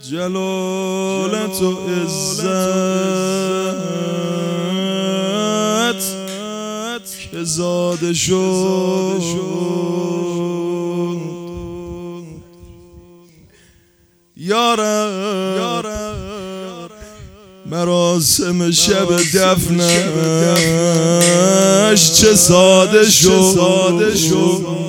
جلالت و عزت که زاده شد یارب مراسم شب دفنش چه ساده شد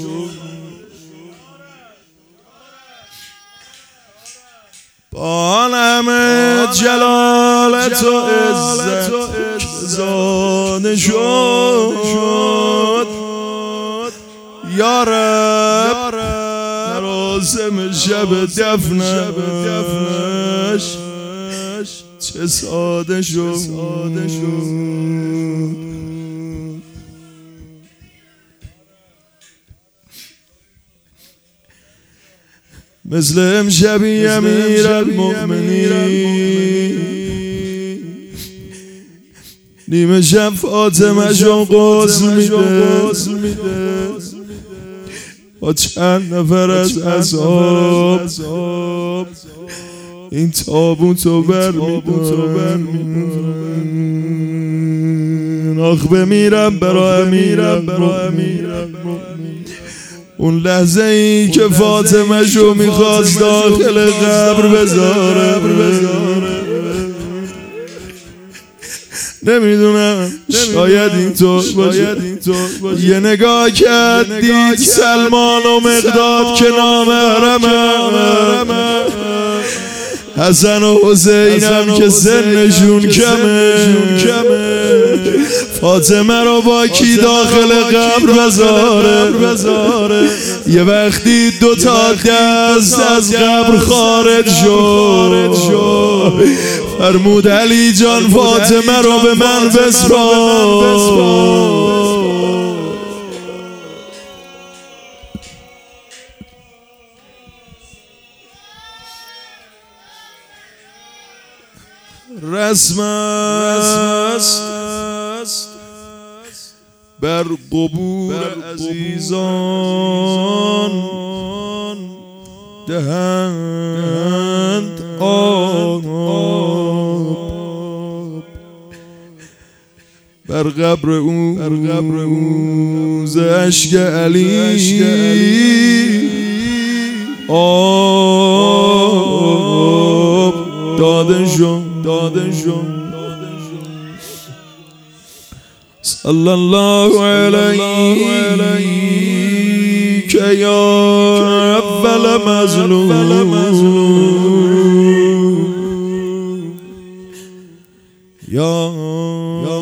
با همه جلالت و عزت که زاده شد یارب مراسم شب دفنش چه ساده شد مثل امشبی امیر المؤمنین نیمه شب فاطمه جان غسل میده با چند نفر از اصحاب این تابوتو برمیدارن آخ بمیرم برای امیرم اون لحظه ای که فاطمه شو میخواست داخل قبر بذاره نمیدونم شاید اینطور باشه یه نگاه کرد دید سلمان و مقداد که نامحرمه حسن و حسینم که سنشون کمه فاطمه رو با کی داخل قبر بذاره یه وقتی دوتا دست از قبر خارج شد فرمود علی جان فاطمه رو به من بسپار رسم است بر قبور عزیزان دهند آب بر قبر او ز اشک علی آب داده شد صلی الله علیک یا اول مظلوم یا